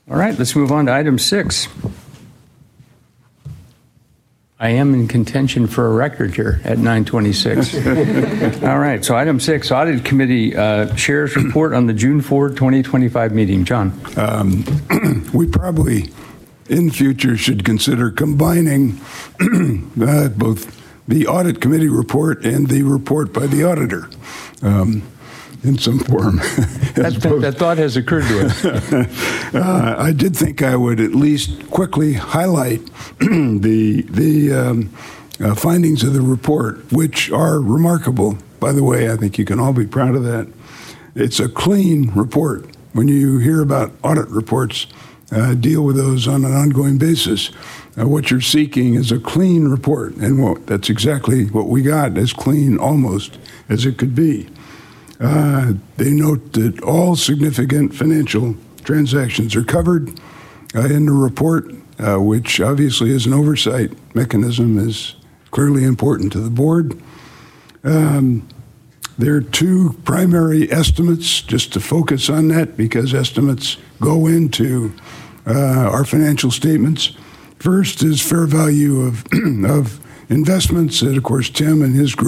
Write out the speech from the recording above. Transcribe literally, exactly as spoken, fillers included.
All right, let's move on to item six. I am in contention for a record here at nine twenty-six. All right, so item six, Audit Committee uh, Chair's Report on the June fourth, twenty twenty-five meeting. John. Um, we probably, in future, should consider combining uh, both the Audit Committee report and the report by the auditor um, in some form. that, that, that thought has occurred to us. uh, I did think I would at least quickly highlight the the um, uh, findings of the report, which are remarkable. By the way, I think you can all be proud of that. It's a clean report. When you hear about audit reports, uh, deal with those on an ongoing basis. Uh, what you're seeking is a clean report, and what, that's exactly what we got, as clean almost as it could be. Uh, they note that all significant financial transactions are covered uh, in the report, uh, which obviously is an oversight mechanism, is clearly important to the board. Um, there are two primary estimates, just to focus on that, because estimates go into uh, our financial statements. First is fair value of, of investments that, of course, Tim and his group